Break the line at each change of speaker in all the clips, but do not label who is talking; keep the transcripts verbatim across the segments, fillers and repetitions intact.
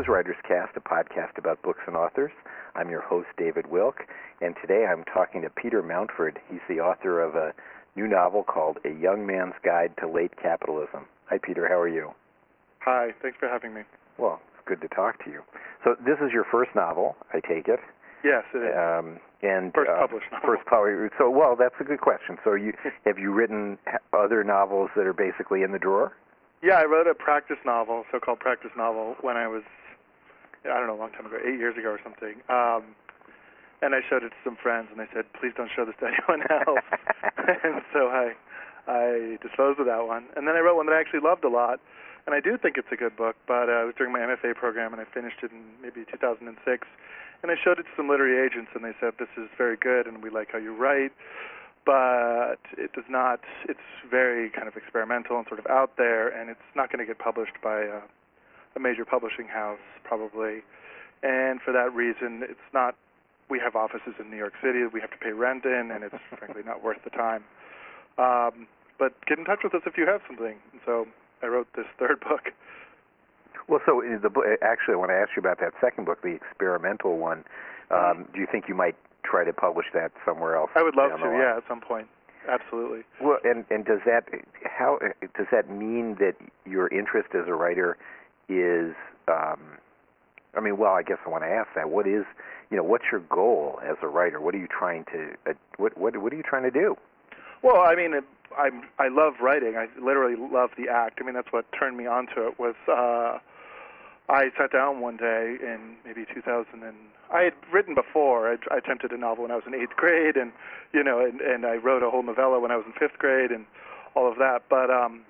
is Writer's Cast, a podcast about books and authors. I'm your host, David Wilk, and today I'm talking to Peter Mountford. He's the author of a new novel called A Young Man's Guide to Late Capitalism. Hi, Peter. How are you?
Hi. Thanks for having me.
Well, it's good to talk to you. So this is your first novel, I take it?
Yes, it is.
Um, and
first
uh,
published novel.
First published. So, well, that's a good question. So, you have you written other novels that are basically in the drawer?
Yeah, I wrote a practice novel, so-called practice novel, when I was, I don't know, a long time ago, eight years ago or something. Um, and I showed it to some friends, and they said, please don't show this to anyone else. And so I, I disposed of that one. And then I wrote one that I actually loved a lot, and I do think it's a good book, but uh, it was during my M F A program, and I finished it in maybe two thousand six. And I showed it to some literary agents, and they said, this is very good, and we like how you write, but it does not, it's very kind of experimental and sort of out there, and it's not going to get published by a, a major publishing house, probably. And for that reason, it's not, we have offices in New York City that we have to pay rent in, and it's frankly not worth the time. Um, but get in touch with us if you have something. And so I wrote this third book.
Well, so the actually, I want to ask you about that second book, the experimental one. Um, do you think you might try to publish that somewhere else?
I would love to, yeah, at some point. Absolutely.
Well, and and does that how does that mean that your interest as a writer is? Um, I mean, well, I guess I want to ask that. What is, you know, what's your goal as a writer? What are you trying to uh, what what what are you trying to do?
Well, I mean, I'm I love writing. I literally love the act. I mean, that's what turned me onto it. Was uh, I sat down one day in maybe two thousand, and I had written before. I, I attempted a novel when I was in eighth grade, and you know, and, and I wrote a whole novella when I was in fifth grade, and all of that. But um,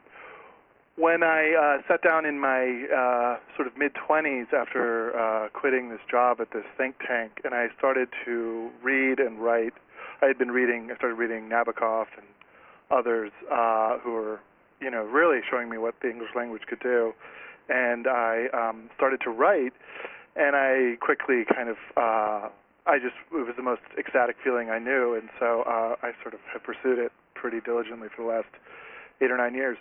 when I uh, sat down in my uh, sort of mid twenties after uh, quitting this job at this think tank, and I started to read and write. I had been reading. I started reading Nabokov and others uh, who were, you know, really showing me what the English language could do. And I um, started to write, and I quickly kind of, uh, I just, it was the most ecstatic feeling I knew, and so uh, I sort of have pursued it pretty diligently for the last eight or nine years.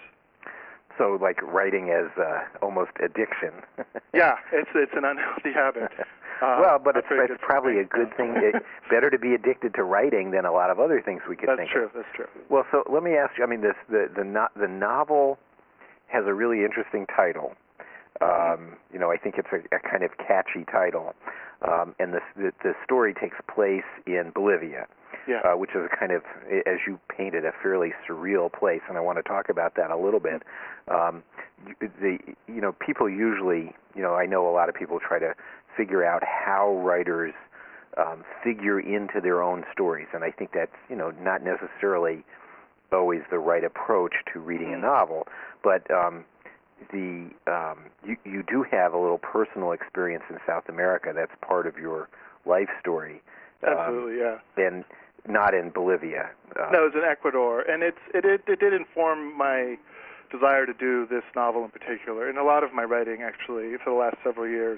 So, like writing as uh, almost addiction.
Yeah, it's it's an unhealthy habit. Uh,
well, but it's, it's probably a good thing. It, better to be addicted to writing than a lot of other things we could
that's
think
true,
of.
That's true.
Well, so let me ask you. I mean, this the the no, the novel has a really interesting title. Um, you know, I think it's a, a kind of catchy title, um, and the, the the story takes place in Bolivia,
yeah.
uh, which is a kind of, as you painted, a fairly surreal place, and I want to talk about that a little bit. Um, the you know, people usually, you know, I know a lot of people try to figure out how writers um, figure into their own stories, and I think that's, you know, not necessarily always the right approach to reading mm-hmm. a novel, but um, the um, you, you do have a little personal experience in South America that's part of your life story.
Absolutely,
um,
yeah.
And not in Bolivia. Uh,
no, it was in Ecuador, and it's it, it it did inform my desire to do this novel in particular. And a lot of my writing, actually, for the last several years,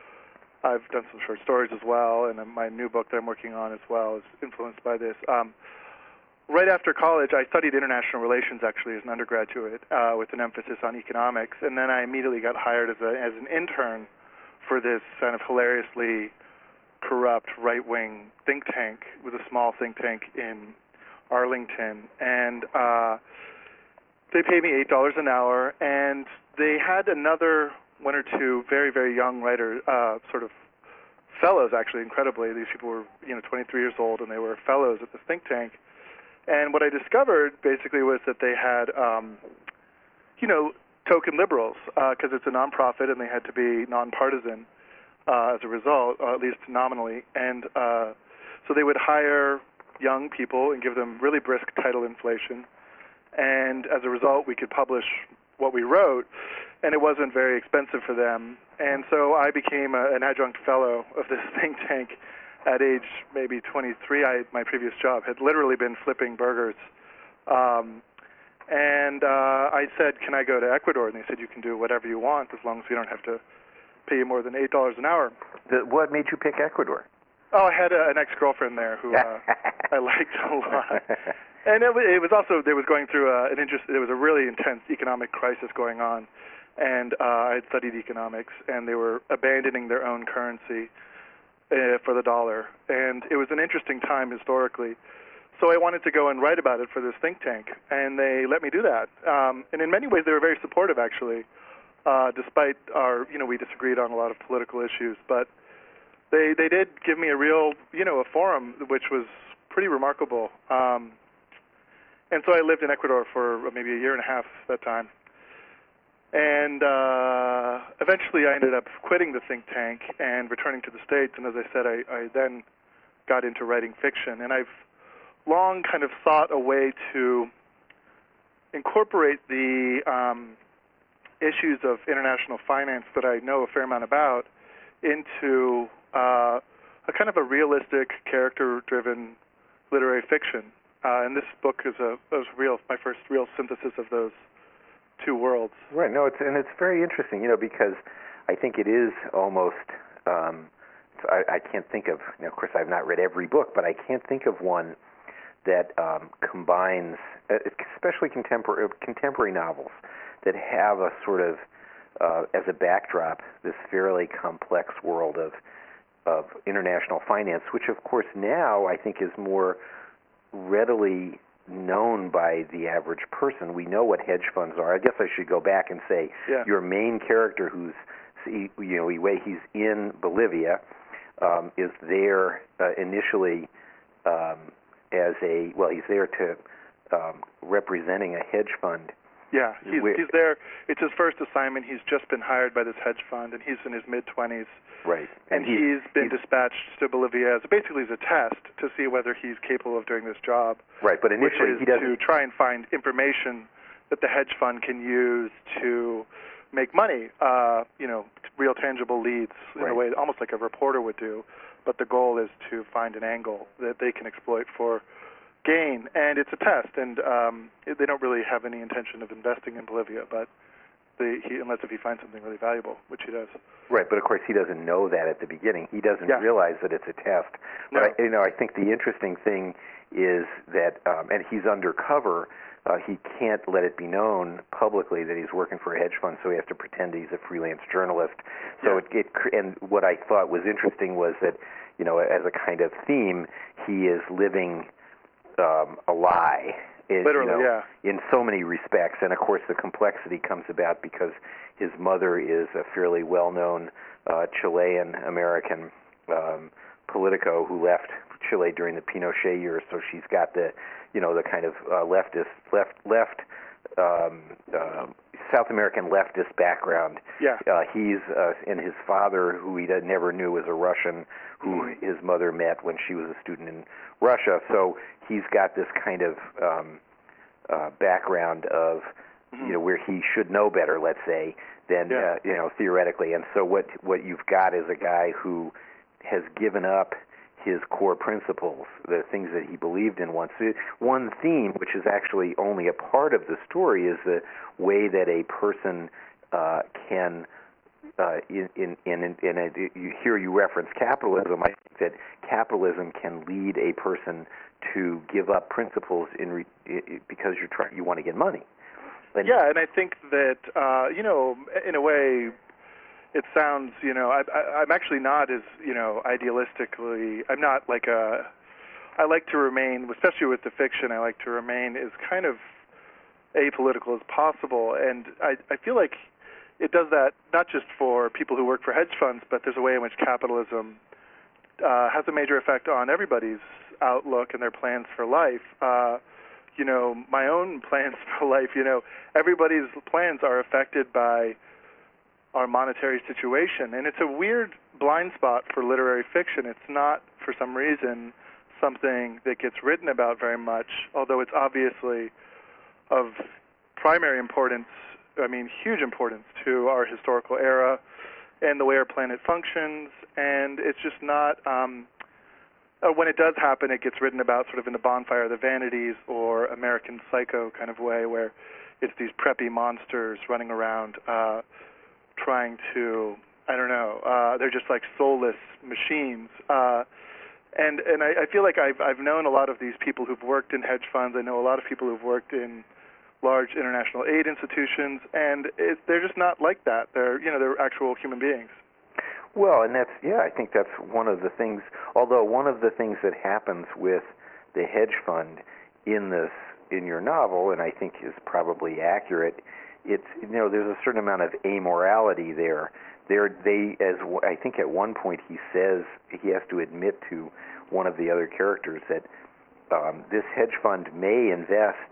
I've done some short stories as well, and my new book that I'm working on as well is influenced by this. Um, right after college, I studied international relations, actually, as an undergraduate, uh, with an emphasis on economics, and then I immediately got hired as a as an intern for this kind of hilariously corrupt right-wing think tank, with a small think tank in Arlington, and uh, they paid me eight dollars an hour, and they had another one or two very, very young writers, uh, sort of fellows, actually, incredibly. These people were, you know, twenty-three years old, and they were fellows at the think tank. And what I discovered, basically, was that they had, um, you know, token liberals, because uh, it's a nonprofit, and they had to be nonpartisan uh, as a result, uh, at least nominally. And uh, so they would hire young people and give them really brisk title inflation. And as a result, we could publish what we wrote, and it wasn't very expensive for them. And so I became a, an adjunct fellow of this think tank at age maybe twenty-three. I, my previous job had literally been flipping burgers. Um, and uh, I said, can I go to Ecuador? And they said, you can do whatever you want as long as we don't have to pay you more than eight dollars an hour.
The, what made you pick Ecuador?
Oh, I had a, an ex-girlfriend there who uh, I liked a lot. And it, it was also, they was going through uh, an interest, there was a really intense economic crisis going on. and uh, I had studied economics, and they were abandoning their own currency uh, for the dollar. And it was an interesting time historically. So I wanted to go and write about it for this think tank, and they let me do that. Um, and in many ways, they were very supportive, actually, uh, despite our, you know, we disagreed on a lot of political issues. But they they did give me a real, you know, a forum, which was pretty remarkable. Um, and so I lived in Ecuador for maybe a year and a half at that time. And uh, eventually I ended up quitting the think tank and returning to the States. And as I said, I, I then got into writing fiction. And I've long kind of sought a way to incorporate the um, issues of international finance that I know a fair amount about into uh, a kind of a realistic, character-driven literary fiction. Uh, and this book is a was real my first real synthesis of those two worlds.
Right. No, it's and it's very interesting, you know, because I think it is almost. Um, I, I can't think of. You know, of course, I've not read every book, but I can't think of one that um, combines, especially contemporary contemporary novels, that have a sort of uh, as a backdrop this fairly complex world of of international finance, which of course now I think is more readily known by the average person. We know what hedge funds are. I guess I should go back and say
yeah.
your main character, who's you know he's in Bolivia, um, is there uh, initially um, as a well, he's there to um, representing a hedge fund.
Yeah, he's, he's there. It's his first assignment. He's just been hired by this hedge fund, and he's in his mid-twenties.
Right.
And, and he's, he's been he's, dispatched to Bolivia as basically as a test to see whether he's capable of doing this job.
Right, but initially
which is
he doesn't...
to try and find information that the hedge fund can use to make money, uh, you know, real tangible leads in
right.
a way almost like a reporter would do. But the goal is to find an angle that they can exploit for gain, and it's a test, and um, they don't really have any intention of investing in Bolivia, but they, he, unless if he finds something really valuable, which he does.
Right, but of course he doesn't know that at the beginning. He doesn't
yeah.
realize that it's a test. But
no.
I, you know, I think the interesting thing is that, um, and he's undercover. Uh, he can't let it be known publicly that he's working for a hedge fund, so he has to pretend he's a freelance journalist. So
yeah.
it, it, and what I thought was interesting was that, you know, as a kind of theme, he is living Um, a lie, is,
literally,
you know,
yeah.
in so many respects. And of course, the complexity comes about because his mother is a fairly well-known uh, Chilean-American um, politico who left Chile during the Pinochet years. So she's got the, you know, the kind of uh, leftist, left, left, um, uh, South American leftist background.
Yeah.
Uh, he's uh, and his father, who he never knew, was a Russian who
mm-hmm.
his mother met when she was a student in Russia. So he's got this kind of um, uh, background of, mm-hmm. you know, where he should know better, let's say, than
yeah.
uh, you know, theoretically. And so what what you've got is a guy who has given up his core principles, the things that he believed in once. One theme, which is actually only a part of the story, is the way that a person uh, can, uh, in, in, in, in a, you, here you reference capitalism. I think that capitalism can lead a person to give up principles in re, because you're trying, you want to get money.
And yeah, and I think that, uh, you know, in a way, it sounds, you know, I, I, I'm actually not as, you know, idealistically, I'm not like a, I like to remain, especially with the fiction, I like to remain as kind of apolitical as possible. And I, I feel like it does that not just for people who work for hedge funds, but there's a way in which capitalism uh, has a major effect on everybody's outlook and their plans for life. Uh, you know, my own plans for life, you know, everybody's plans are affected by our monetary situation. And it's a weird blind spot for literary fiction. It's not, for some reason, something that gets written about very much, although it's obviously of primary importance, I mean, huge importance to our historical era and the way our planet functions. And it's just not, um, uh, when it does happen, it gets written about sort of in the Bonfire of the Vanities or American Psycho kind of way, where it's these preppy monsters running around uh, trying to, I don't know, uh, they're just like soulless machines. Uh, and and I, I feel like I've I've known a lot of these people who've worked in hedge funds. I know a lot of people who've worked in large international aid institutions, and it, they're just not like that. They're, you know, they're actual human beings.
Well, and that's, yeah, I think that's one of the things, although one of the things that happens with the hedge fund in this, in your novel, and I think is probably accurate, it's, you know, there's a certain amount of amorality there. There, they, as I think at one point he says, he has to admit to one of the other characters that um, this hedge fund may invest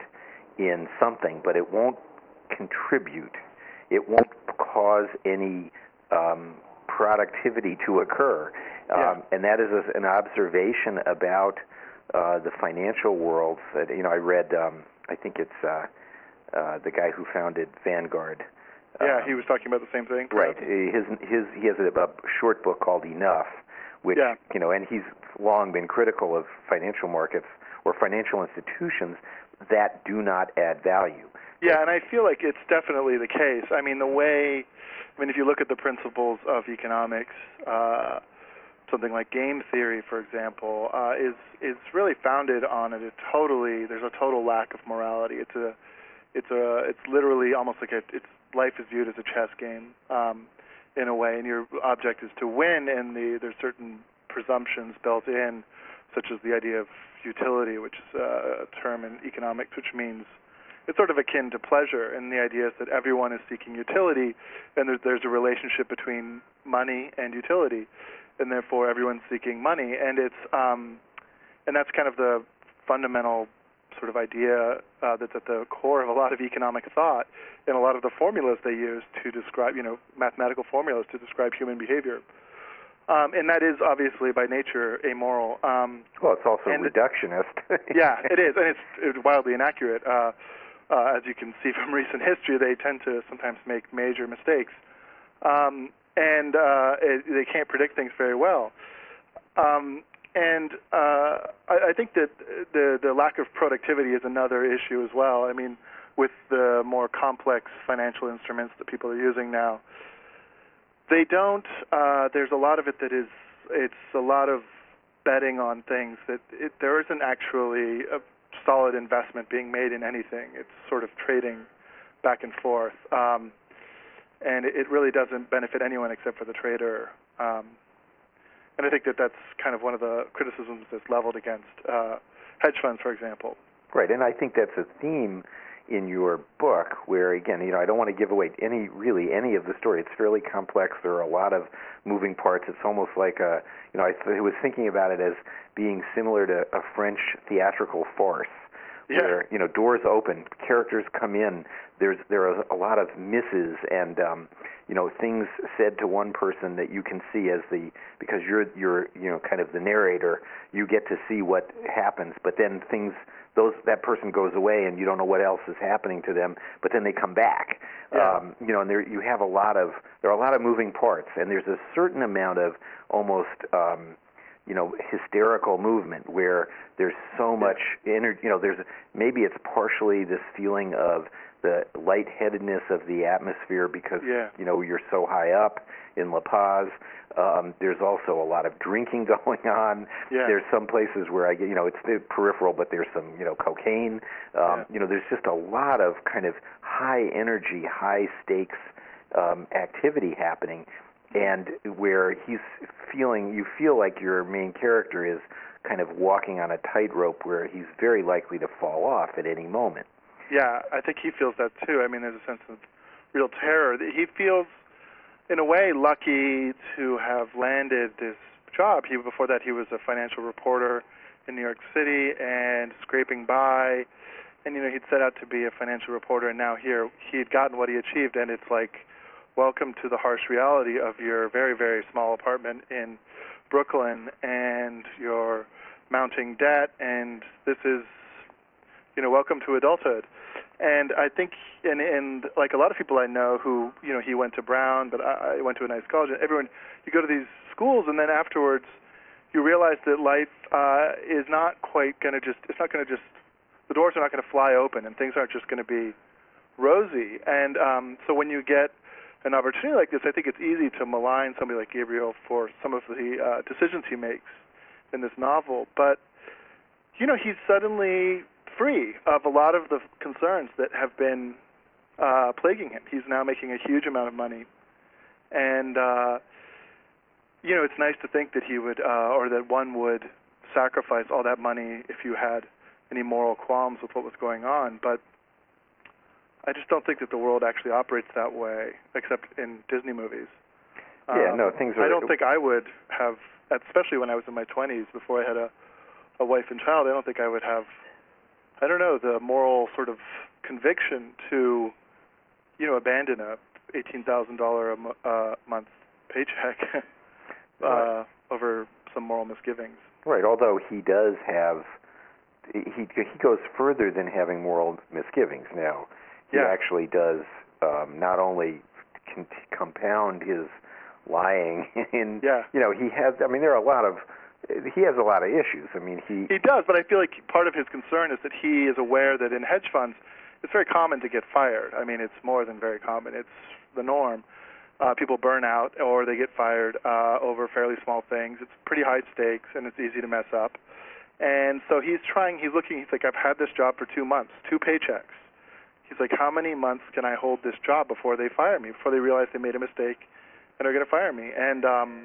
in something, but it won't contribute. It won't cause any um, productivity to occur.
Yeah.
Um, and that is a, an observation about uh, the financial world. That, you know, I read, um, I think it's uh, uh, the guy who founded Vanguard.
Yeah,
um,
he was talking about the same thing.
Right. His, his, he has a, a short book called Enough, which,
yeah.
you know, and he's long been critical of financial markets or financial institutions that do not add value.
Yeah, and I feel like it's definitely the case. I mean, the way, I mean, if you look at the principles of economics, uh, something like game theory, for example, uh, is is really founded on a totally. There's a total lack of morality. It's a, it's a, it's literally almost like a, it's life is viewed as a chess game, um, in a way, and your object is to win. And the there's certain presumptions built in, such as the idea of utility, which is a term in economics, which means it's sort of akin to pleasure, and the idea is that everyone is seeking utility, and there's, there's a relationship between money and utility, and therefore everyone's seeking money, and it's um, and that's kind of the fundamental sort of idea uh, that's at the core of a lot of economic thought, and a lot of the formulas they use to describe, you know, mathematical formulas to describe human behavior. Um, and that is obviously by nature amoral. Um,
well, it's also
and
reductionist.
Yeah, it is, and it's, it's wildly inaccurate. Uh, uh, as you can see from recent history, they tend to sometimes make major mistakes, um, and uh, it, they can't predict things very well. Um, and uh, I, I think that the the lack of productivity is another issue as well. I mean, with the more complex financial instruments that people are using now, they don't. Uh, there's a lot of it that is. It's a lot of betting on things that it, there isn't actually a solid investment being made in anything. It's sort of trading back and forth, um, and it, it really doesn't benefit anyone except for the trader. Um, and I think that that's kind of one of the criticisms that's leveled against uh, hedge funds, for example.
Right, and I think that's a theme in your book where, again, you know, I don't want to give away any, really any of the story. It's fairly complex. There are a lot of moving parts. It's almost like a, you know, I, th- I was thinking about it as being similar to a French theatrical farce,
yeah.
where, you know, doors open, characters come in, there's there are a lot of misses and, um, you know, things said to one person that you can see as the, because you're, you're, you know, kind of the narrator, you get to see what happens, but then things, those that person goes away and you don't know what else is happening to them, but then they come back.
Yeah.
Um, you know, and there you have a lot of, there are a lot of moving parts, and there's a certain amount of almost, um, you know, hysterical movement where there's so much energy, you know, there's, maybe it's partially this feeling of the lightheadedness of the atmosphere because,
yeah.
you know, you're so high up in La Paz. Um, there's also a lot of drinking going on.
Yeah.
There's some places where I get, you know, it's the peripheral, but there's some, you know, cocaine. Um,
yeah.
You know, there's just a lot of kind of high energy, high stakes um, activity happening, and where he's feeling, you feel like your main character is kind of walking on a tightrope where he's very likely to fall off at any moment.
Yeah, I think he feels that too. I mean, there's a sense of real terror. He feels, in a way, lucky to have landed this job. He, before that, he was a financial reporter in New York City and scraping by. And, you know, he'd set out to be a financial reporter, and now here he had gotten what he achieved. And it's like, welcome to the harsh reality of your very, very small apartment in Brooklyn and your mounting debt. And this is, you know, welcome to adulthood. And I think, and, and like a lot of people I know who, you know, he went to Brown, but I, I went to a nice college. And everyone, you go to these schools, and then afterwards, you realize that life uh, is not quite going to just, it's not going to just, the doors are not going to fly open, and things aren't just going to be rosy. And um, so when you get an opportunity like this, I think it's easy to malign somebody like Gabriel for some of the uh, decisions he makes in this novel. But, you know, he's suddenly free of a lot of the concerns that have been uh, plaguing him. He's now making a huge amount of money, and uh, you know, it's nice to think that he would, uh, or that one would sacrifice all that money if you had any moral qualms with what was going on. But I just don't think that the world actually operates that way, except in Disney movies.
Yeah,
um,
no, things are.
I don't think I would have, especially when I was in my twenties, before I had a, a wife and child. I don't think I would have, I don't know, the moral sort of conviction to, you know, abandon a eighteen thousand dollar a mo- uh, month paycheck uh,
right.
over some moral misgivings.
Right. Although he does have, he he goes further than having moral misgivings. Now, he
Yeah.
actually does um, not only con- compound his lying in,
Yeah.
you know, he has, I mean, there are a lot of, he has a lot of issues. I mean, he...
He does, but I feel like part of his concern is that he is aware that in hedge funds, it's very common to get fired. I mean, it's more than very common. It's the norm. Uh, people burn out or they get fired uh, over fairly small things. It's pretty high stakes, and it's easy to mess up. And so he's trying, he's looking, he's like, I've had this job for two months, two paychecks. He's like, how many months can I hold this job before they fire me, before they realize they made a mistake and are going to fire me? And um,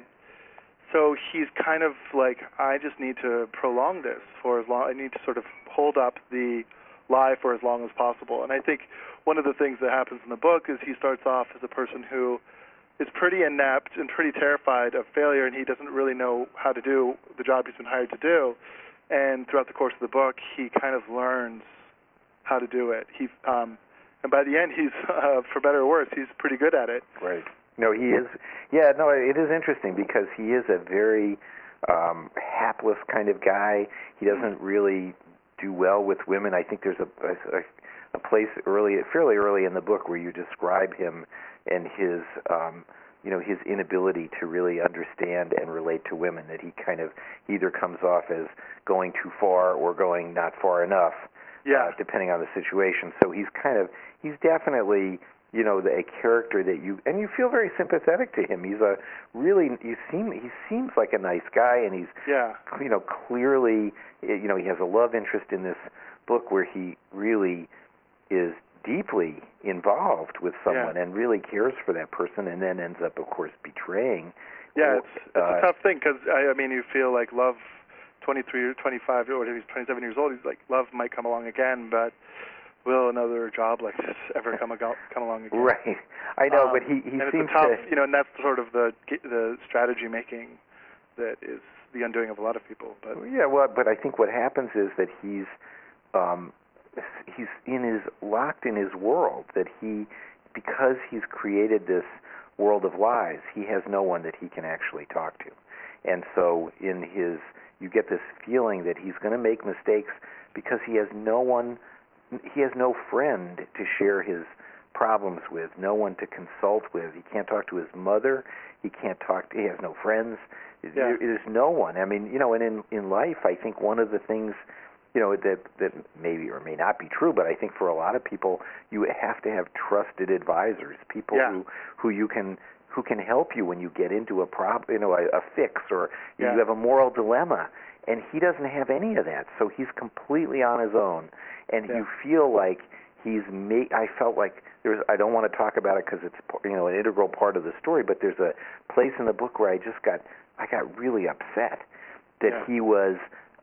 so he's kind of like, I just need to prolong this for as long, I need to sort of hold up the lie for as long as possible. And I think one of the things that happens in the book is he starts off as a person who is pretty inept and pretty terrified of failure, and he doesn't really know how to do the job he's been hired to do. And throughout the course of the book, he kind of learns how to do it. He, um, and by the end, he's, uh, for better or worse, he's pretty good at it.
Right. No, he is. Yeah, no, it is interesting because he is a very um, hapless kind of guy. He doesn't really do well with women. I think there's a, a, a place early, fairly early in the book where you describe him and his, um, you know, his inability to really understand and relate to women. That he kind of either comes off as going too far or going not far enough.
Yeah.
Uh, depending on the situation. So he's kind of, he's definitely, you know, the, a character that you, and you feel very sympathetic to him. He's a really, you seem, he seems like a nice guy, and he's,
yeah.
you know, clearly, you know, he has a love interest in this book where he really is deeply involved with someone
yeah.
and really cares for that person, and then ends up, of course, betraying.
Yeah, it's, it's
uh,
a tough thing because, I, I mean, you feel like love, twenty-three or twenty-five, or he's twenty-seven years old, he's like, love might come along again, but will another job like this ever come, ag- come along again?
Right. I know,
um,
but he, he
and
seems
it's a tough,
to...
you know, and that's sort of the the strategy making that is the undoing of a lot of people. But
yeah, well, but I think what happens is that he's um, he's in his locked in his world. That he, because he's created this world of lies, he has no one that he can actually talk to, and so in his, you get this feeling that he's going to make mistakes because he has no one, he has no friend to share his problems with, no one to consult with. He can't talk to his mother. He can't talk to, he has no friends.
Yeah.
There, there's no one. I mean, you know, and in, in life, I think one of the things, you know, that, that maybe or may not be true, but I think for a lot of people, you have to have trusted advisors, people
yeah.
who, who you can, who can help you when you get into a prob, you know, a, a fix, or
yeah.
you have a moral dilemma. And he doesn't have any of that, so he's completely on his own. And
yeah.
you feel like he's made. I felt like there's. I don't want to talk about it because it's, you know, an integral part of the story. But there's a place in the book where I just got. I got really upset that
yeah.
he was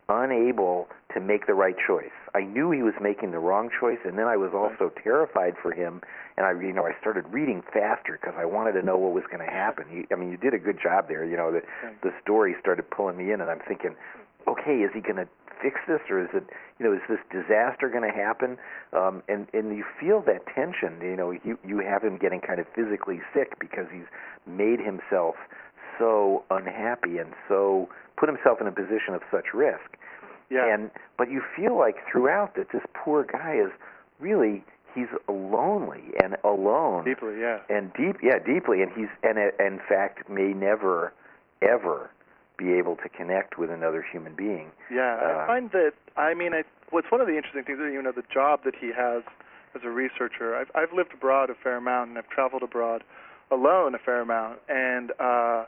unable to make the right choice. I knew he was making the wrong choice, and then I was also right. terrified for him. And I, you know, I started reading faster because I wanted to know what was going to happen. You, I mean, you did a good job there. You know, the the story started pulling me in, and I'm thinking, okay, is he going to fix this, or is it, you know, is this disaster going to happen? Um, and and you feel that tension. You know, you you have him getting kind of physically sick because he's made himself so unhappy and so put himself in a position of such risk.
Yeah.
And but you feel like throughout that this poor guy is really, he's lonely and alone.
Deeply, yeah.
And deep, yeah, deeply, and he's and in fact may never, ever be able to connect with another human being.
Yeah,
uh,
I find that, I mean, I, what's one of the interesting things, you know, the job that he has as a researcher. I've, I've lived abroad a fair amount, and I've traveled abroad alone a fair amount, and uh,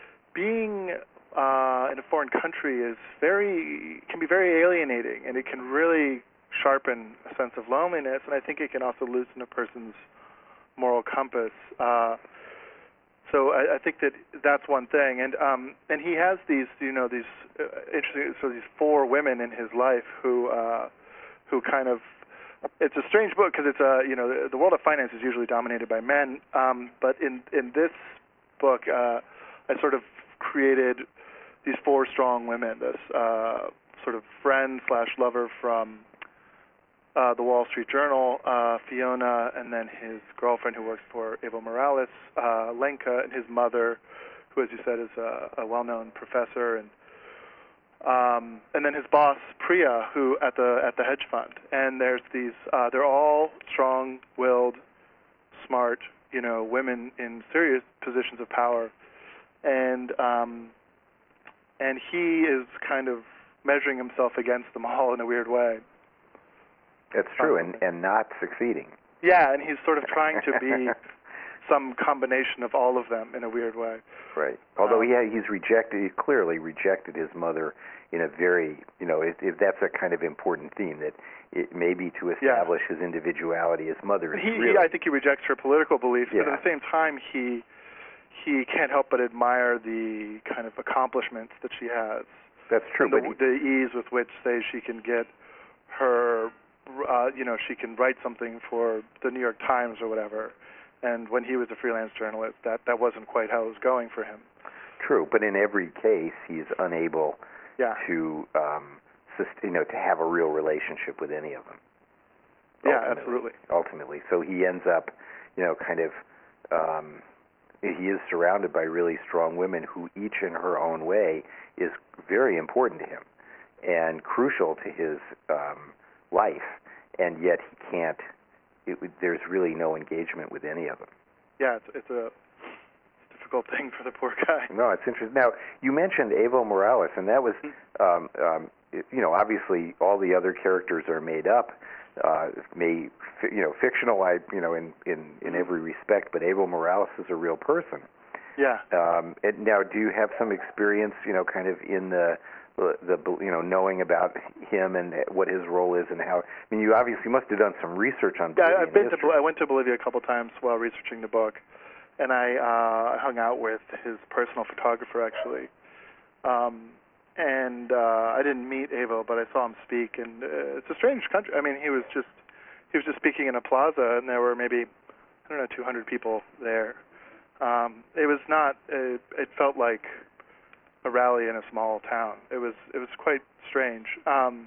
being uh, in a foreign country is very, can be very alienating, and it can really sharpen a sense of loneliness, and I think it can also loosen a person's moral compass. Uh, so I, I think that that's one thing, and um, and he has these, you know, these uh, interesting, so these four women in his life who uh, who kind of, it's a strange book because it's a, you know, the, the world of finance is usually dominated by men, um, but in in this book, uh, I sort of created these four strong women, this uh, sort of friend slash lover from uh, the Wall Street Journal, uh, Fiona, and then his girlfriend who works for Evo Morales, uh, Lenka, and his mother, who, as you said, is a, a well-known professor, and um, and then his boss, Priya, who at the at the hedge fund. And there's these, uh, they're all strong-willed, smart, you know, women in serious positions of power, and um, and he is kind of measuring himself against them all in a weird way.
That's true, and, and not succeeding.
Yeah, and he's sort of trying to be some combination of all of them in a weird way.
Right. Although
um,
he he's rejected, he clearly rejected his mother in a very, you know, if, if that's a kind of important theme, that it may be to establish
yeah.
his individuality. His mother is
he,
really...
he, I think he rejects her political beliefs,
yeah.
but at the same time, he he can't help but admire the kind of accomplishments that she has.
That's true.
And the,
but he,
the ease with which, say, she can get her... Uh, you know, she can write something for the New York Times or whatever. And when he was a freelance journalist, that, that wasn't quite how it was going for him.
True, but in every case, he's unable
yeah.
to, um, sust- you know, to have a real relationship with any of them.
Yeah,
ultimately,
absolutely.
Ultimately, so he ends up, you know, kind of. Um, he is surrounded by really strong women who, each in her own way, is very important to him and crucial to his um, life, and yet he can't. It, there's really no engagement with any of them.
Yeah, it's, it's a difficult thing for the poor guy.
No, it's interesting. Now, you mentioned Evo Morales, and that was, um, um, it, you know, obviously all the other characters are made up, uh, may, you know, fictional, I, you know, in, in, in every respect, but Evo Morales is a real person.
Yeah.
Um, and now, do you have some experience, you know, kind of in the the you know knowing about him and what his role is and how? I mean, you obviously must have done some research on
yeah,
Bolivian
I've been
history.
to I went to Bolivia a couple times while researching the book, and I uh, hung out with his personal photographer actually, um, and uh, I didn't meet Evo, but I saw him speak, and uh, it's a strange country. I mean, he was just he was just speaking in a plaza, and there were maybe I don't know two hundred people there. Um, it was not. It, it felt like a rally in a small town. It was it was quite strange. Um,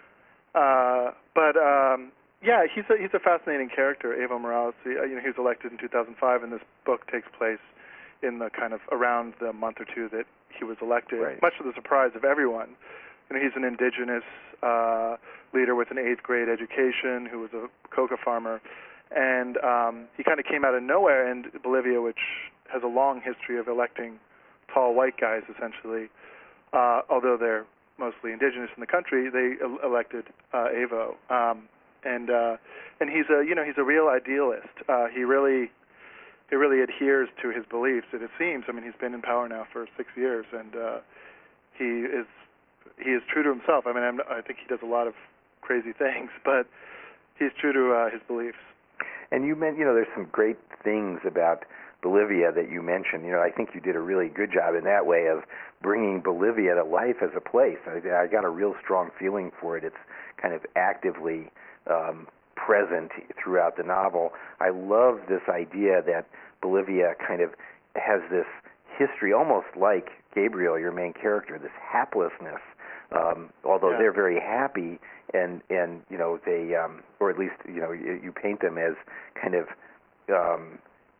uh, but um, yeah, he's a he's a fascinating character, Evo Morales. He, you know, he was elected in two thousand five, and this book takes place in the kind of around the month or two that he was elected,
right.
much to the surprise of everyone. You know, he's an indigenous uh, leader with an eighth grade education who was a coca farmer, and um, he kind of came out of nowhere. And Bolivia, which has a long history of electing tall white guys, essentially, uh, although they're mostly indigenous in the country, they el- elected uh, Evo, um, and uh, and he's a you know he's a real idealist. Uh, he really he really adheres to his beliefs. It seems. I mean, he's been in power now for six years, and uh, he is he is true to himself. I mean, I'm, I think he does a lot of crazy things, but he's true to uh, his beliefs.
And you meant, you know, there's some great things about Bolivia that you mentioned. You know, I think you did a really good job in that way of bringing Bolivia to life as a place. I, I got a real strong feeling for it. It's kind of actively um, present throughout the novel. I love this idea that Bolivia kind of has this history, almost like Gabriel, your main character, this haplessness. Um, although
yeah.
they're very happy, and and you know they, um, or at least you know you, you paint them as kind of um,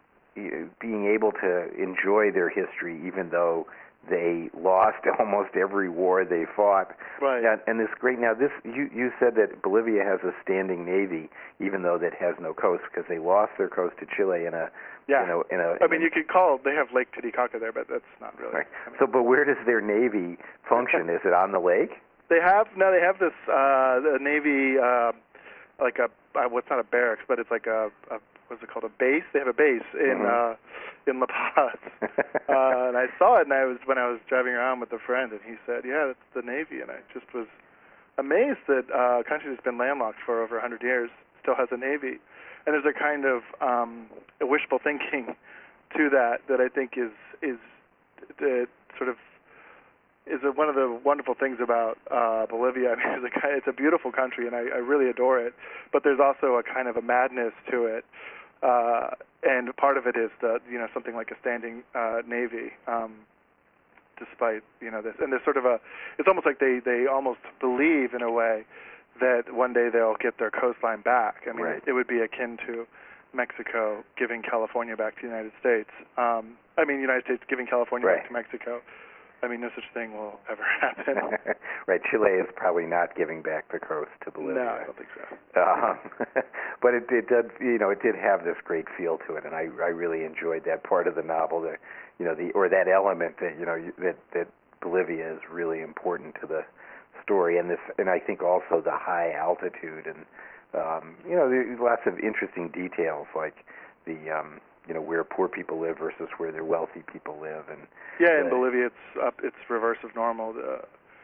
being able to enjoy their history, even though they lost almost every war they fought.
Right.
And, and this great now this you you said that Bolivia has a standing navy, even though that has no coast, because they lost their coast to Chile in a
yeah.
you know in a.
I mean, you could call they have Lake Titicaca there, but that's not really.
Right.
I mean,
so, but where does their navy function? Is it on the lake?
They have no. They have this uh, the navy uh, like a uh, what's not a barracks, but it's like a, a what's it called, a base? They have a base in
mm-hmm.
uh, in La Paz, uh, and I saw it, and I was when I was driving around with a friend, and he said, "Yeah, that's the Navy," and I just was amazed that uh, a country that's been landlocked for over one hundred years still has a navy. And there's a kind of um, a wishful thinking to that that I think is is the sort of is a, one of the wonderful things about uh, Bolivia. I mean, it's a, it's a beautiful country, and I, I really adore it. But there's also a kind of a madness to it, uh, and part of it is the you know something like a standing uh, navy, um, despite you know this. And there's sort of a it's almost like they they almost believe in a way that one day they'll get their coastline back. I mean,
right.
it, it would be akin to Mexico giving California back to the United States. Um, I mean, United States giving California
right.
back to Mexico. I mean, no such thing will ever happen.
Right. Chile is probably not giving back the coast to Bolivia.
No, I don't think so.
Uh, but it, it did, you know, it did have this great feel to it, and I, I really enjoyed that part of the novel, the, you know, the or that element that you know that that Bolivia is really important to the story, and this, and I think also the high altitude, and um, you know, there's lots of interesting details like the, um, you know, where poor people live versus where their wealthy people live, and
yeah,
the,
in Bolivia it's up, it's reverse of normal. The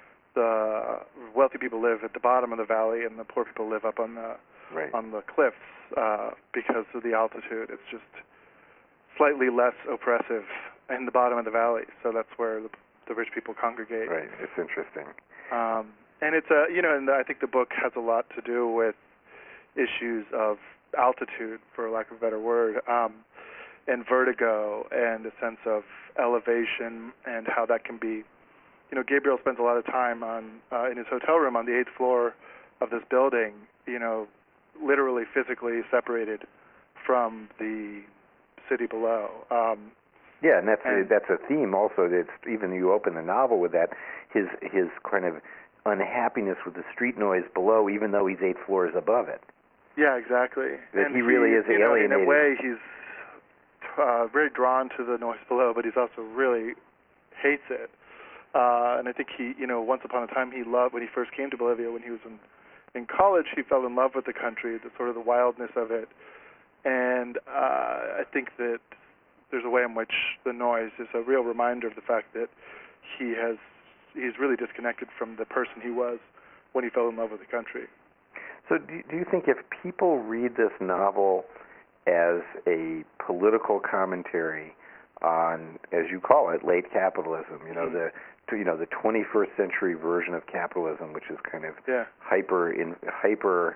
the wealthy people live at the bottom of the valley, and the poor people live up on the
right.
on the cliffs uh, because of the altitude. It's just slightly less oppressive in the bottom of the valley, so that's where the, the rich people congregate.
Right. It's interesting.
Um, and it's a, you know, and I think the book has a lot to do with issues of altitude, for lack of a better word, um, and vertigo, and a sense of elevation, and how that can be. You know, Gabriel spends a lot of time on uh, in his hotel room on the eighth floor of this building. You know, literally physically separated from the city below. Um,
Yeah, and that's
and,
a, that's a theme also. That's even you open the novel with that his his kind of unhappiness with the street noise below, even though he's eight floors above it.
Yeah, exactly.
That
and
he really is
you know,
alienated.
in a way, he's uh, very drawn to the noise below, but he's also really hates it. Uh, and I think he, you know, once upon a time he loved when he first came to Bolivia when he was in in college. He fell in love with the country, the sort of the wildness of it, and uh, I think that there's a way in which the noise is a real reminder of the fact that he has he's really disconnected from the person he was when he fell in love with the country.
So do, do you think if people read this novel as a political commentary on, as you call it, late capitalism, you know,
mm-hmm.
the you know the twenty-first century version of capitalism, which is kind of
yeah.
hyper in hyper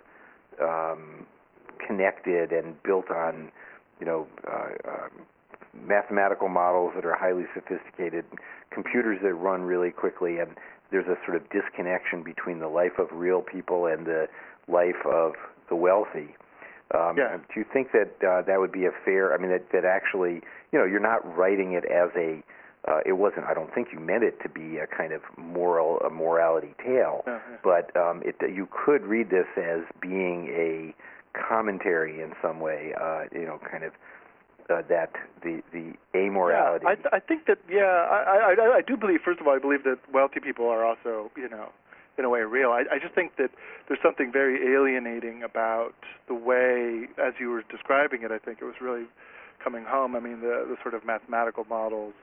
um, connected and built on, you know, uh, uh, mathematical models that are highly sophisticated, computers that run really quickly, and there's a sort of disconnection between the life of real people and the life of the wealthy. Um,
yeah.
Do you think that uh, that would be a fair? I mean, that that actually, you know, you're not writing it as a. Uh, it wasn't. I don't think you meant it to be a kind of moral, a morality tale.
Uh-huh.
But um, it, you could read this as being a commentary in some way. Uh, you know, kind of. Uh, that the the amorality.
Yeah, I, th- I think that yeah, I, I I do believe. First of all, I believe that wealthy people are also you know, in a way real. I, I just think that there's something very alienating about the way, as you were describing it. I think it was really coming home. I mean, the the sort of mathematical models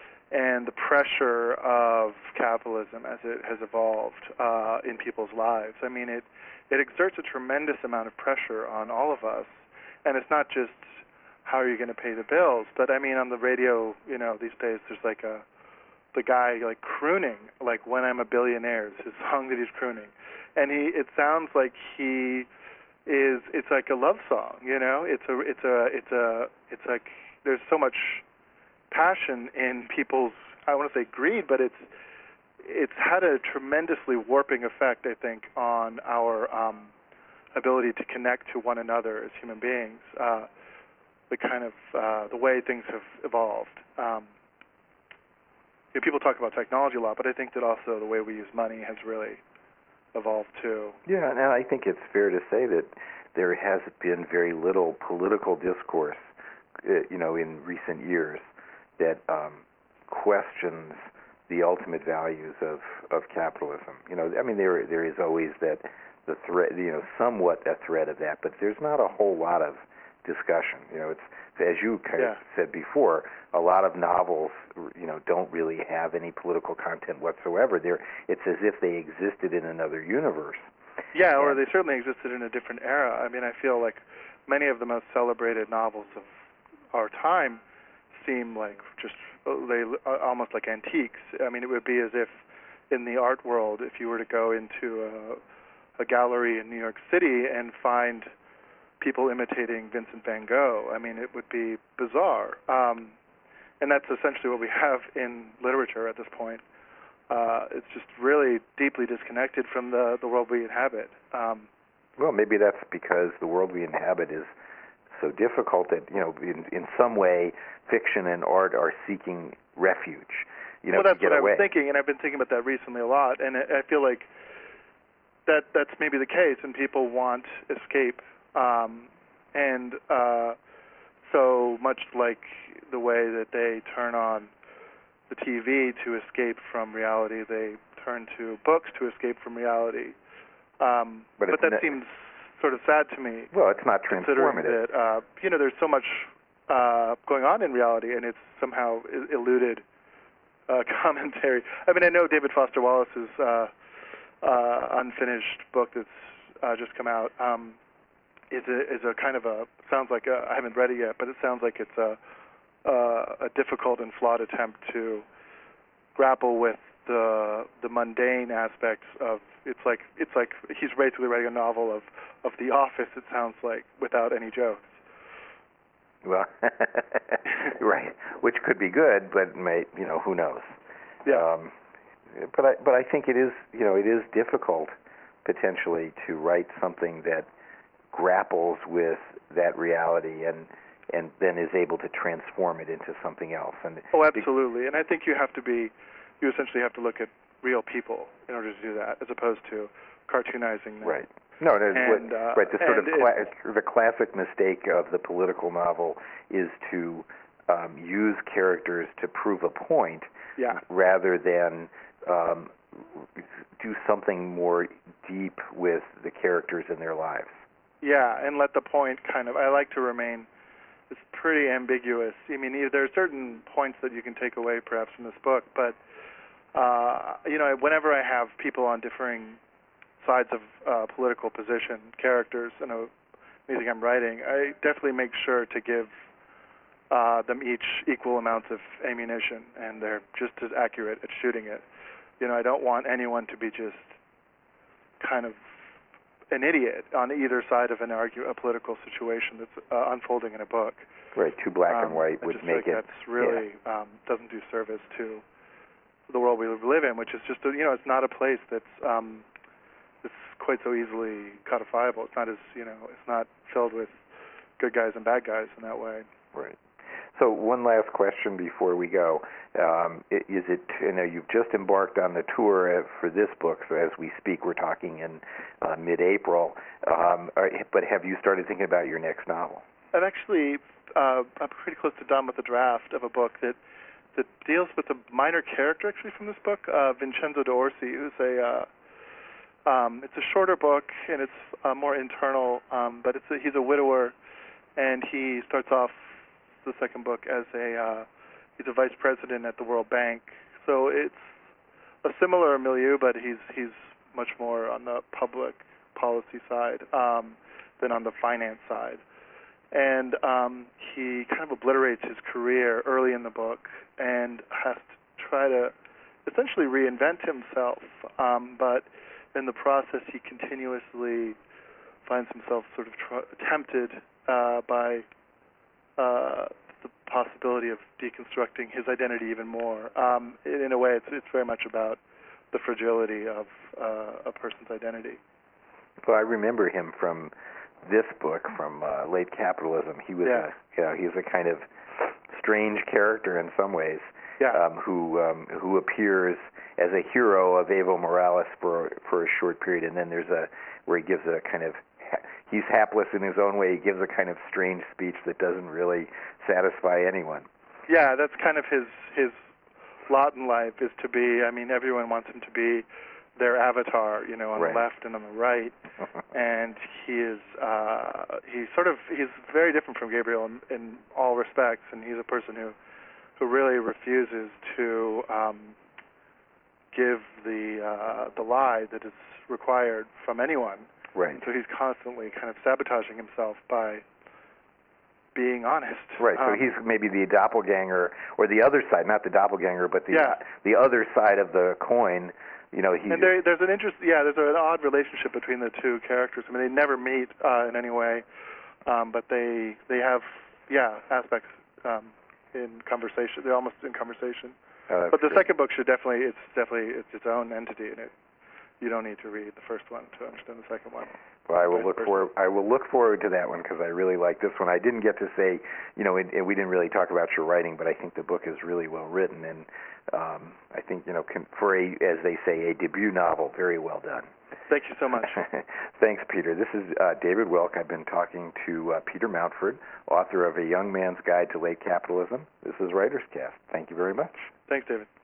and the pressure of capitalism as it has evolved uh, in people's lives. I mean, it it exerts a tremendous amount of pressure on all of us, and it's not just how are you going to pay the bills? But I mean, on the radio, you know, these days there's like a the guy like crooning, like "When I'm a Billionaire," is his song that he's crooning, and he it sounds like he is. It's like a love song, you know. It's a it's a it's a it's like there's so much passion in people's, I want to say greed, but it's it's had a tremendously warping effect, I think, on our um, ability to connect to one another as human beings. Uh, the kind of uh, the way things have evolved. Um, you know, people talk about technology a lot, but I think that also the way we use money has really evolved too.
Yeah, and I think it's fair to say that there has been very little political discourse, uh, you know, in recent years that um, questions the ultimate values of, of capitalism. You know, I mean, there there is always that the threat, you know, somewhat a threat of that, but there's not a whole lot of discussion. You know, it's as you kind
yeah.
of said before, a lot of novels, you know, don't really have any political content whatsoever. They're, it's as if they existed in another universe.
Yeah, or they certainly existed in a different era. I mean, I feel like many of the most celebrated novels of our time seem like just they almost like antiques. I mean, it would be as if in the art world, if you were to go into a, a gallery in New York City and find people imitating Vincent van Gogh, I mean, it would be bizarre. Um, and that's essentially what we have in literature at this point. Uh, it's just really deeply disconnected from the, the world we inhabit. Um,
well, maybe that's because the world we inhabit is so difficult that, you know, in, in some way, fiction and art are seeking refuge. You know,
well, that's
to get
what
away.
I was thinking, and I've been thinking about that recently a lot, and I, I feel like that that's maybe the case, and people want escape. Um, and uh, so much like the way that they turn on the T V to escape from reality, they turn to books to escape from reality. Um,
but
but that
ne-
seems sort of sad to me.
Well, it's not transformative.
Considering that, uh, you know, there's so much uh, going on in reality, and it's somehow I- eluded uh, commentary. I mean, I know David Foster Wallace's uh, uh, unfinished book that's uh, just come out um, is a is a kind of a sounds like a, I haven't read it yet, but it sounds like it's a uh, a difficult and flawed attempt to grapple with the the mundane aspects of it's like it's like he's basically writing a novel of, of The Office. It sounds like without any jokes.
Well, right, which could be good, but may you know who knows?
Yeah.
Um, but I but I think it is you know it is difficult potentially to write something that grapples with that reality and and then is able to transform it into something else. And
oh, absolutely. And I think you have to be you essentially have to look at real people in order to do that, as opposed to cartoonizing them.
Right. No, no,
and,
what,
uh,
right. The sort of cla-
it,
the classic mistake of the political novel is to um, use characters to prove a point,
yeah.
rather than um, do something more deep with the characters in their lives.
Yeah, and let the point kind of. I like to remain. It's pretty ambiguous. I mean, there are certain points that you can take away, perhaps, from this book, but uh, you know, whenever I have people on differing sides of uh, political position, characters, in a anything I'm writing, I definitely make sure to give uh, them each equal amounts of ammunition, and they're just as accurate at shooting it. You know, I don't want anyone to be just kind of an idiot on either side of an argue a political situation that's uh, unfolding in a book.
Right, too black
um,
and white would
just
make
like
it.
That's really
yeah.
um, doesn't do service to the world we live in, which is just a, you know it's not a place that's um, it's quite so easily codifiable. It's not as you know it's not filled with good guys and bad guys in that way.
Right. So one last question before we go. Um, is it, you know, you've just embarked on the tour for this book, so as we speak, we're talking in uh, mid-April, um, are, but have you started thinking about your next novel?
I've actually, uh, I'm pretty close to done with the draft of a book that that deals with a minor character, actually, from this book, uh, Vincenzo D'Orsi, who's a, uh, um, it's a shorter book, and it's uh, more internal, um, but it's a, he's a widower, and he starts off the second book as a uh, he's a vice president at the World Bank. So it's a similar milieu, but he's he's much more on the public policy side um, than on the finance side. And um, he kind of obliterates his career early in the book and has to try to essentially reinvent himself. Um, but in the process, he continuously finds himself sort of tr- tempted uh, by Uh, the possibility of deconstructing his identity even more. Um, in, in a way, it's, it's very much about the fragility of uh, a person's identity.
Well, I remember him from this book, from uh, Late Capitalism. He was,
yeah.
a, you know, he was a kind of strange character in some ways,
yeah.
um, who um, who appears as a hero of Evo Morales for for a short period, and then there's a where he gives a kind of he's hapless in his own way. He gives a kind of strange speech that doesn't really satisfy anyone.
Yeah, that's kind of his his lot in life is to be. I mean, everyone wants him to be their avatar, you know, on
right.
the left and on the right, and he is uh, he's sort of he's very different from Gabriel in, in all respects, and he's a person who who really refuses to um, give the uh, the lie that is required from anyone.
Right.
And so he's constantly kind of sabotaging himself by being honest.
Right. So
um,
he's maybe the doppelganger, or the other side, not the doppelganger, but the
yeah.
the other side of the coin. You know, he.
And there, there's an interest. Yeah, there's an odd relationship between the two characters. I mean, they never meet uh, in any way, um, but they they have yeah aspects um, in conversation. They're almost in conversation.
Uh,
but the
true.
second book should definitely it's definitely it's its own entity, and it you don't need to read the first one to understand the second one.
Well, I will
Vice
look
versa.
forward. I will look forward to that one because I really like this one. I didn't get to say, you know, and, and we didn't really talk about your writing, but I think the book is really well written, and um, I think you know, can, for a, as they say, a debut novel, very well done.
Thank you so much.
Thanks, Peter. This is uh, David Wilk. I've been talking to uh, Peter Mountford, author of A Young Man's Guide to Late Capitalism. This is Writer's Cast. Thank you very much.
Thanks, David.